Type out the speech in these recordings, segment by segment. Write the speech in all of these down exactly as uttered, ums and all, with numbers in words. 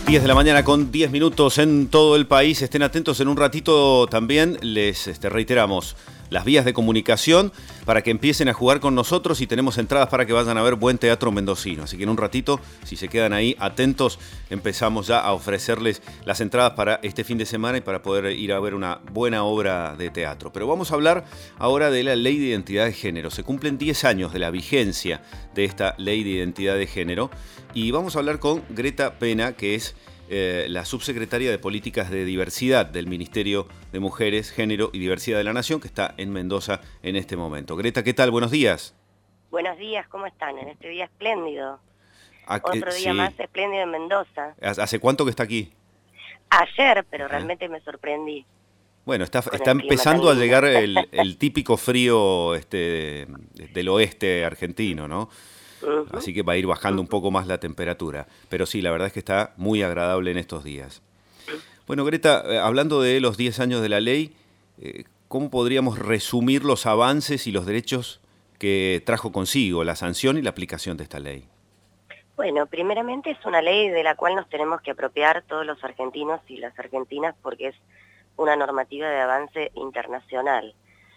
diez de la mañana con diez minutos en todo el país. Estén atentos, en un ratito también les este, reiteramos las vías de comunicación para que empiecen a jugar con nosotros y tenemos entradas para que vayan a ver Buen Teatro Mendocino. Así que en un ratito, si se quedan ahí atentos, empezamos ya a ofrecerles las entradas para este fin de semana y para poder ir a ver una buena obra de teatro. Pero vamos a hablar ahora de la Ley de Identidad de Género. Se cumplen diez años de la vigencia de esta Ley de Identidad de Género y vamos a hablar con Greta Pena, que es Eh, la subsecretaria de Políticas de Diversidad del Ministerio de Mujeres, Género y Diversidad de la Nación, que está en Mendoza en este momento. Greta, ¿qué tal? Buenos días. Buenos días, ¿cómo están? En este día espléndido. A, Otro eh, día sí. más espléndido en Mendoza. ¿Hace cuánto que está aquí? Ayer, pero Ajá. realmente me sorprendí. Bueno, está, Con está el clima empezando a tan lindo. llegar el, el típico frío este, del oeste argentino, ¿no? Uh-huh. Así que va a ir bajando un poco más la temperatura. Pero sí, la verdad es que está muy agradable en estos días. Bueno, Greta, eh, hablando de los diez años de la ley, eh, ¿cómo podríamos resumir los avances y los derechos que trajo consigo la sanción y la aplicación de esta ley? Bueno, primeramente es una ley de la cual nos tenemos que apropiar todos los argentinos y las argentinas porque es una normativa de avance internacional.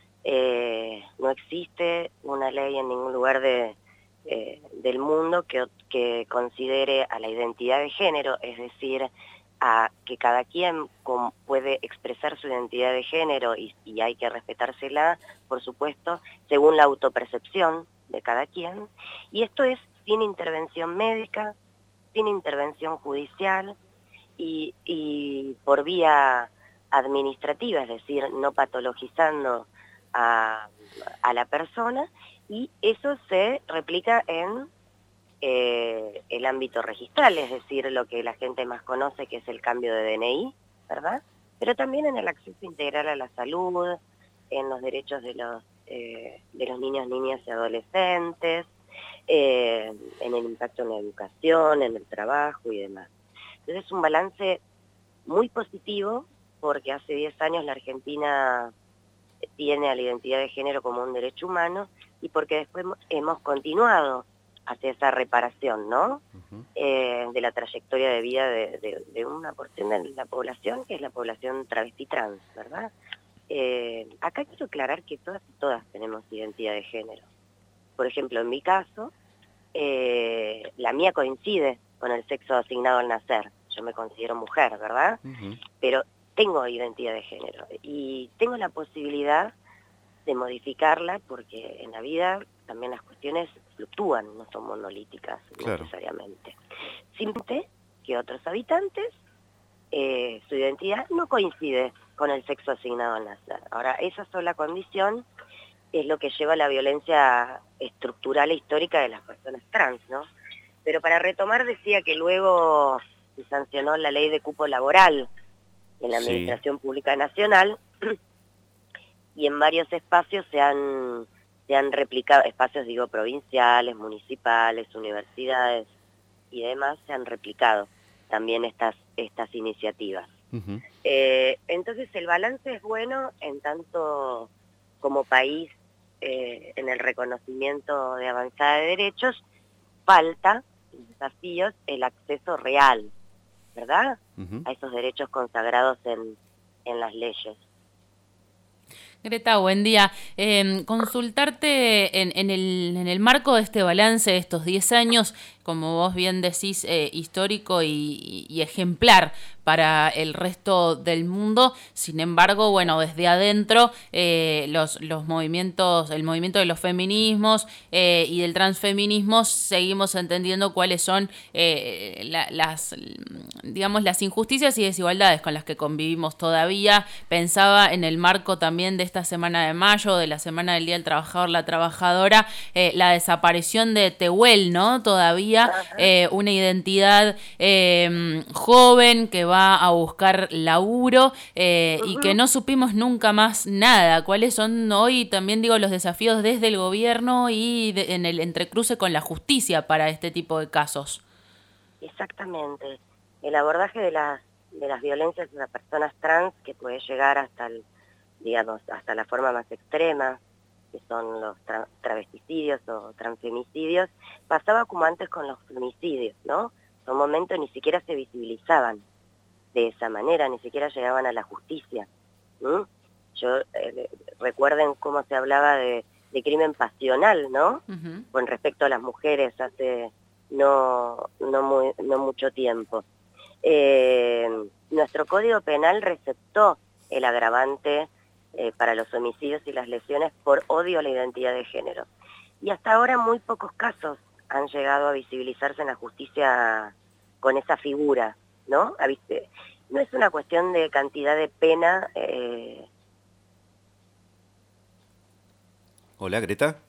Eh, no existe una ley en ningún lugar de... Eh, del mundo que, que considere a la identidad de género, es decir, a que cada quien con, puede expresar su identidad de género y, y hay que respetársela, por supuesto, según la autopercepción de cada quien. Y esto es sin intervención médica, sin intervención judicial y, y por vía administrativa, es decir, no patologizando a, a la persona. Y eso se replica en eh, el ámbito registral, es decir, lo que la gente más conoce, que es el cambio de D N I, ¿verdad? Pero también en el acceso integral a la salud, en los derechos de los, eh, de los niños, niñas y adolescentes, eh, en el impacto en la educación, en el trabajo y demás. Entonces es un balance muy positivo porque hace diez años la Argentina tiene a la identidad de género como un derecho humano y porque después hemos continuado hacia esa reparación, ¿no? Uh-huh. eh, de la trayectoria de vida de, de, de una porción de la población, que es la población travesti trans, ¿verdad? Eh, acá quiero aclarar que todas y todas tenemos identidad de género. Por ejemplo, en mi caso, eh, la mía coincide con el sexo asignado al nacer. Yo me considero mujer, ¿verdad? Uh-huh. Pero tengo identidad de género y tengo la posibilidad de modificarla porque en la vida también las cuestiones fluctúan, no son monolíticas, claro, necesariamente. Simplemente que otros habitantes, eh, su identidad no coincide con el sexo asignado al nacer. Ahora, esa sola condición es lo que lleva a la violencia estructural e histórica de las personas trans, ¿no? Pero para retomar decía que luego se sancionó la ley de cupo laboral en la Administración sí. Pública Nacional y en varios espacios se han, se han replicado, espacios digo provinciales, municipales, universidades y demás, se han replicado también estas, estas iniciativas. Uh-huh. eh, entonces el balance es bueno en tanto como país eh, en el reconocimiento de avanzada de derechos, falta, desafíos, el acceso real, ¿verdad? Uh-huh. A esos derechos consagrados en, en las leyes. Greta, buen día. Eh, consultarte en, en, el, en el marco de este balance de estos diez años, como vos bien decís, eh, histórico y, y ejemplar para el resto del mundo. Sin embargo, bueno, desde adentro, eh, los, los movimientos, el movimiento de los feminismos eh, y del transfeminismo, seguimos entendiendo cuáles son eh, la, las, digamos, las injusticias y desigualdades con las que convivimos todavía. Pensaba en el marco también de esta semana de mayo, de la Semana del Día del Trabajador, la Trabajadora, eh, la desaparición de Tehuel, ¿no? Todavía eh, una identidad eh, joven que va a buscar laburo eh, uh-huh. y que no supimos nunca más nada. ¿Cuáles son hoy también, digo, los desafíos desde el gobierno y de, en el entrecruce con la justicia para este tipo de casos? Exactamente. El abordaje de las, de las violencias de las personas trans que puede llegar hasta el digamos, hasta la forma más extrema, que son los tra travesticidios o transfemicidios, pasaba como antes con los femicidios, ¿no? su momento ni siquiera se visibilizaban de esa manera, ni siquiera llegaban a la justicia. ¿Mm? Yo eh, recuerden cómo se hablaba de, de crimen pasional, ¿no? Uh-huh. Con respecto a las mujeres hace no, no, muy, no mucho tiempo. Eh, nuestro Código Penal receptó el agravante eh, para los homicidios y las lesiones por odio a la identidad de género. Y hasta ahora muy pocos casos han llegado a visibilizarse en la justicia con esa figura, ¿no? No es una cuestión de cantidad de pena. Eh... Hola, Greta.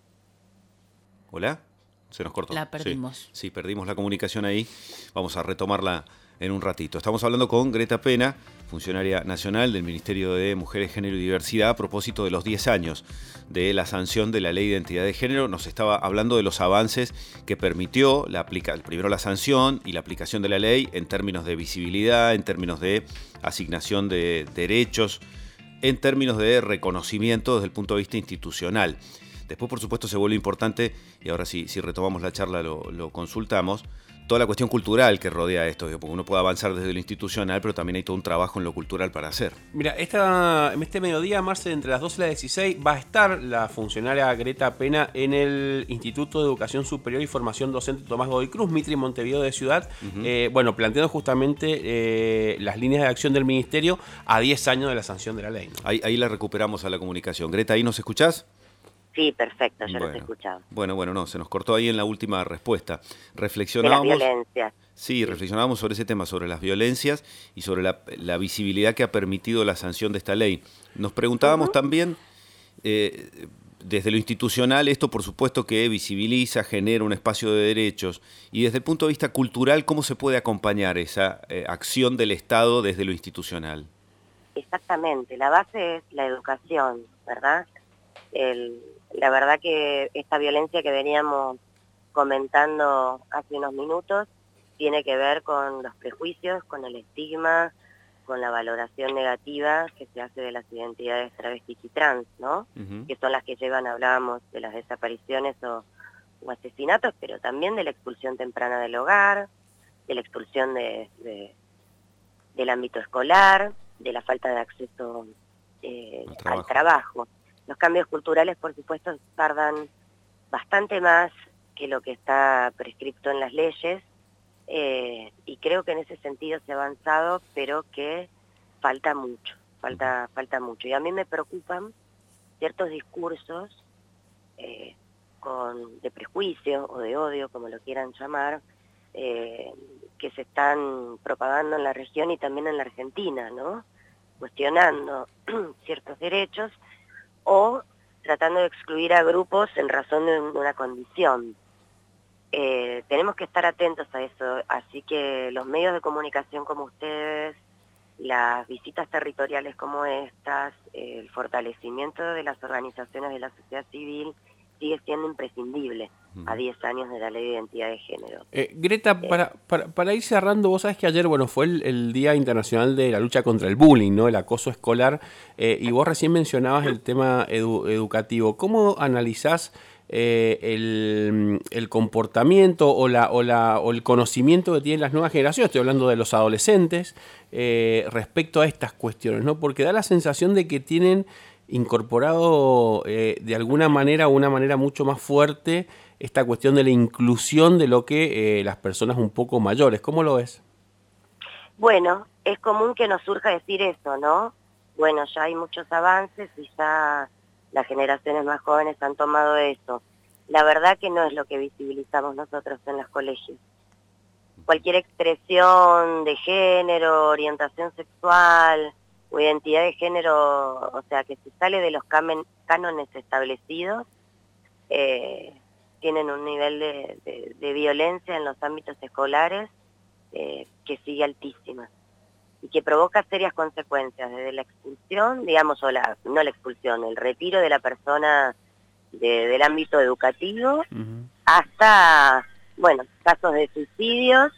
Hola. Se nos cortó. La perdimos. Sí, sí, perdimos la comunicación ahí. Vamos a retomarla en un ratito. Estamos hablando con Greta Pena, funcionaria nacional del Ministerio de Mujeres, Género y Diversidad, a propósito de los diez años de la sanción de la Ley de Identidad de Género. Nos estaba hablando de los avances que permitió la aplica, primero la sanción y la aplicación de la ley en términos de visibilidad, en términos de asignación de derechos, en términos de reconocimiento desde el punto de vista institucional. Después, por supuesto, se vuelve importante, y ahora sí, si retomamos la charla lo, lo consultamos, toda la cuestión cultural que rodea esto, porque uno puede avanzar desde lo institucional, pero también hay todo un trabajo en lo cultural para hacer. Mira, esta, este mediodía, Marce, entre las doce y las dieciséis, va a estar la funcionaria Greta Pena en el Instituto de Educación Superior y Formación Docente Tomás Godoy Cruz, Mitre, Montevideo de Ciudad, uh-huh. eh, bueno, planteando justamente eh, las líneas de acción del Ministerio a diez años de la sanción de la ley, ¿no? Ahí, ahí la recuperamos a la comunicación. Greta, ¿ahí nos escuchás? Sí, perfecto, yo bueno, los he escuchado. Bueno, bueno, no, se nos cortó ahí en la última respuesta. Reflexionábamos, de las violencias. Sí, reflexionábamos sobre ese tema, sobre las violencias y sobre la, la visibilidad que ha permitido la sanción de esta ley. Nos preguntábamos uh-huh. también, eh, desde lo institucional, esto por supuesto que visibiliza, genera un espacio de derechos, y desde el punto de vista cultural, ¿cómo se puede acompañar esa eh, acción del Estado desde lo institucional? Exactamente, la base es la educación, ¿verdad? El... La verdad que esta violencia que veníamos comentando hace unos minutos tiene que ver con los prejuicios, con el estigma, con la valoración negativa que se hace de las identidades travestis y trans, ¿no? Uh-huh. Que son las que llevan, hablábamos de las desapariciones o, o asesinatos, pero también de la expulsión temprana del hogar, de la expulsión de, de, del ámbito escolar, de la falta de acceso eh, trabajo. al trabajo. Los cambios culturales, por supuesto, tardan bastante más que lo que está prescripto en las leyes, eh, y creo que en ese sentido se ha avanzado, pero que falta mucho, falta, falta mucho. Y a mí me preocupan ciertos discursos eh, con, de prejuicio o de odio, como lo quieran llamar, eh, que se están propagando en la región y también en la Argentina, ¿no? Cuestionando ciertos derechos, o tratando de excluir a grupos en razón de una condición. Eh, tenemos que estar atentos a eso, así que los medios de comunicación como ustedes, las visitas territoriales como estas, eh, el fortalecimiento de las organizaciones de la sociedad civil sigue siendo imprescindible a diez años de la Ley de Identidad de Género. Eh, Greta, eh, para, para, para ir cerrando, vos sabés que ayer bueno, fue el, el Día Internacional de la Lucha contra el Bullying, ¿no? El acoso escolar, eh, y vos recién mencionabas el tema edu, educativo. ¿Cómo analizás eh, el, el comportamiento o, la, o, la, o el conocimiento que tienen las nuevas generaciones? Estoy hablando de los adolescentes, eh, respecto a estas cuestiones, ¿no? Porque da la sensación de que tienen incorporado eh, de alguna manera o una manera mucho más fuerte esta cuestión de la inclusión de lo que eh, las personas un poco mayores. ¿Cómo lo ves? Bueno, es común que nos surja decir eso, ¿no? Bueno, ya hay muchos avances y ya las generaciones más jóvenes han tomado eso. La verdad que no es lo que visibilizamos nosotros en los colegios. Cualquier expresión de género, orientación sexual o identidad de género, o sea, que se sale de los cánones establecidos, eh, tienen un nivel de, de, de violencia en los ámbitos escolares eh, que sigue altísima y que provoca serias consecuencias, desde la expulsión, digamos, o la, no la expulsión, el retiro de la persona de, del ámbito educativo, uh-huh. hasta, bueno, casos de suicidios,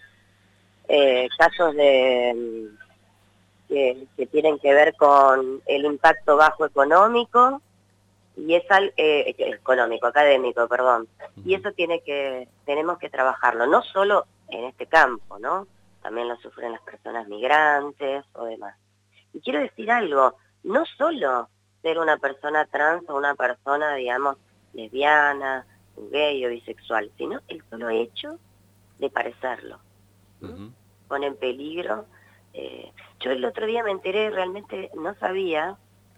eh, casos de que, que tienen que ver con el impacto bajo económico, y es al, eh, económico, académico, perdón. Y eso tiene que, tenemos que trabajarlo, no solo en este campo, ¿no? También lo sufren las personas migrantes o demás. Y quiero decir algo, no solo ser una persona trans o una persona, digamos, lesbiana, gay o bisexual, sino el solo hecho de parecerlo. Uh-huh. Pone en peligro. Eh, yo el otro día me enteré, realmente no sabía,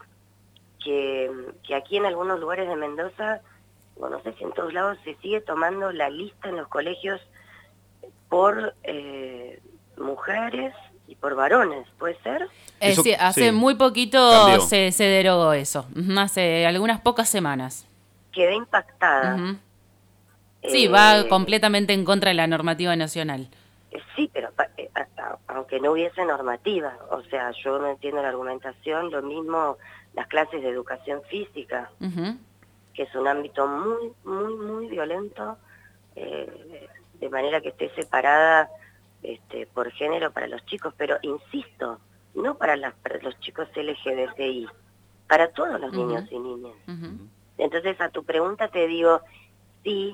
que, que aquí en algunos lugares de Mendoza, bueno, no sé si en todos lados, se sigue tomando la lista en los colegios por eh, mujeres y por varones, ¿puede ser? Eh, Eso, sí, hace sí. muy poquito se, se derogó eso, hace algunas pocas semanas. Quedé impactada. Uh-huh. Sí, eh, va completamente en contra de la normativa nacional. Sí, pero aunque no hubiese normativa, o sea, yo no entiendo la argumentación, lo mismo las clases de educación física, uh-huh. que es un ámbito muy, muy, muy violento, eh, de manera que esté separada este, por género para los chicos, pero insisto, no para, las, para los chicos L G B T I, para todos los uh-huh. niños y niñas. Uh-huh. Entonces, a tu pregunta te digo, sí,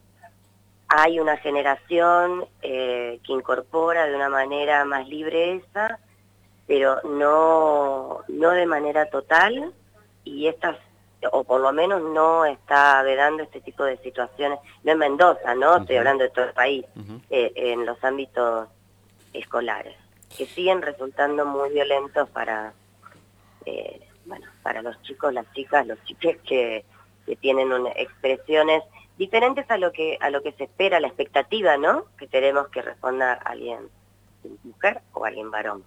hay una generación eh, que incorpora de una manera más libre esa, pero no, no de manera total, y estas, o por lo menos no está vedando este tipo de situaciones, no en Mendoza, ¿no? Uh-huh. Estoy hablando de todo el país, uh-huh. eh, en los ámbitos escolares, que siguen resultando muy violentos para, eh, bueno, para los chicos, las chicas, los chicos que, que tienen una, expresiones diferentes a lo que a lo que se espera, la expectativa, ¿no? Que tenemos que responder a alguien mujer o a alguien varón.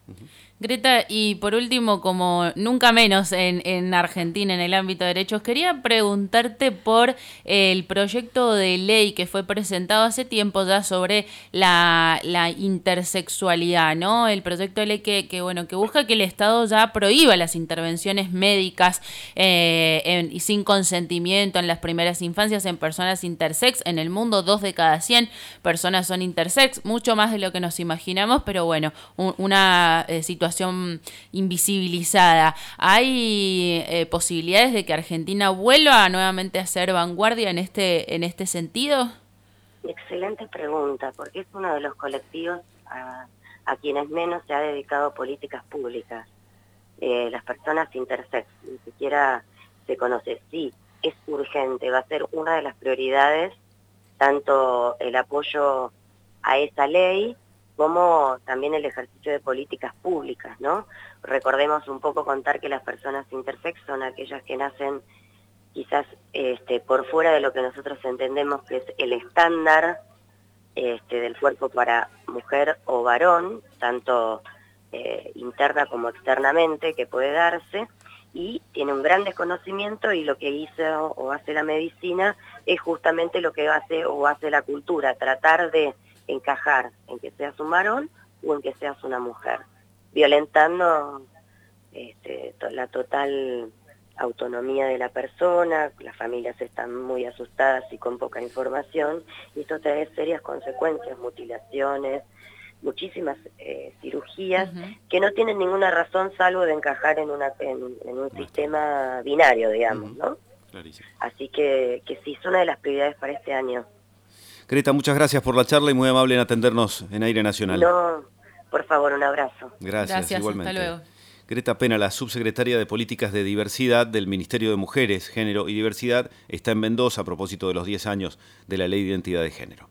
Greta, y por último, como nunca menos en, en Argentina, en el ámbito de derechos, quería preguntarte por el proyecto de ley que fue presentado hace tiempo ya sobre la, la intersexualidad, ¿no? El proyecto de ley que, que, bueno, que busca que el Estado ya prohíba las intervenciones médicas eh, en, y sin consentimiento en las primeras infancias en personas intersex. En el mundo, dos de cada cien personas son intersex, mucho más de lo que nos imaginamos, pero bueno, un, una eh, situación invisibilizada. ¿Hay eh, posibilidades de que Argentina vuelva nuevamente a ser vanguardia en este, en este sentido? Excelente pregunta, porque es uno de los colectivos a, a quienes menos se ha dedicado políticas públicas. Eh, las personas intersex, ni siquiera se conoce. Sí, es urgente, va a ser una de las prioridades, tanto el apoyo a esa ley como también el ejercicio de políticas públicas, ¿no? Recordemos un poco contar que las personas intersex son aquellas que nacen quizás este, por fuera de lo que nosotros entendemos que es el estándar este, del cuerpo para mujer o varón, tanto eh, interna como externamente, que puede darse, y tiene un gran desconocimiento, y lo que hizo o hace la medicina es justamente lo que hace o hace la cultura, tratar de encajar en que seas un varón o en que seas una mujer, violentando este, la total autonomía de la persona. Las familias están muy asustadas y con poca información, y esto trae serias consecuencias, mutilaciones, muchísimas eh, cirugías uh-huh. que no tienen ninguna razón salvo de encajar en, una, en, en un sistema binario, digamos, uh-huh. ¿no? Clarísimo. Así que, que sí, es una de las prioridades para este año. Greta, muchas gracias por la charla y muy amable en atendernos en Aire Nacional. No, por favor, un abrazo. Gracias, gracias igualmente. Hasta luego. Greta Pena, la subsecretaria de Políticas de Diversidad del Ministerio de Mujeres, Género y Diversidad, está en Mendoza a propósito de los diez años de la Ley de Identidad de Género.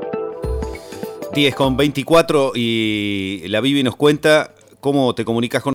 diez con veinticuatro y la Vivi nos cuenta cómo te comunicas con